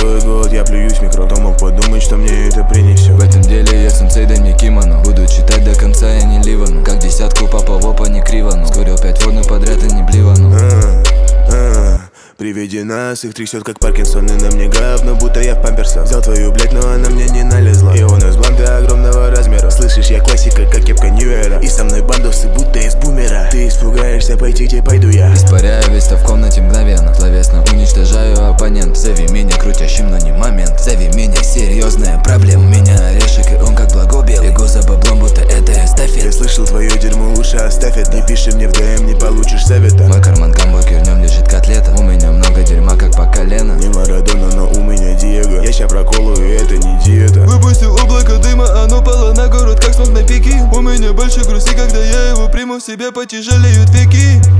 Новый год, я плююсь в микро. Кто мог подумать, что мне это принесет? В этом деле я сенсей, дай мне кимоно. Буду читать до конца, я не ливану. Как десятку папа в опа не кривану. Скурил 5 водных подряд и не блевану. При виде нас их трясет как Паркинсон. И на мне говно, будто я в памперсах. Взял твою, блять, но она мне не налезла. И у нас бланты огромного размера. Слышишь, я классика, как кепка Нью-Эра. И со мной бандосы, будто из бумера. Ты испугаешься пойти, где пойду я. Испаряю весь в комнате мгновенно. Словесно уничтожаю оппонент. Зови меня крутящим, но не момент. Зови меня серьезная проблема. У меня орешек, и он как благобел. Бегу за баблом, будто это эстафет. Я слышал, твое дерьмо лучше оставь это. Не пиши мне в ДМ, не получишь совета. Мой карман гамбургер, в нем лежит котлета. У меня много дерьма, как по колено. Не Марадона, но у меня Диего. Я ща проколую, и это не диета. Выпустил облако дыма, оно пало на город, как смог на пике. У меня больше грусти, когда я его приму, в себя потяжелеют веки.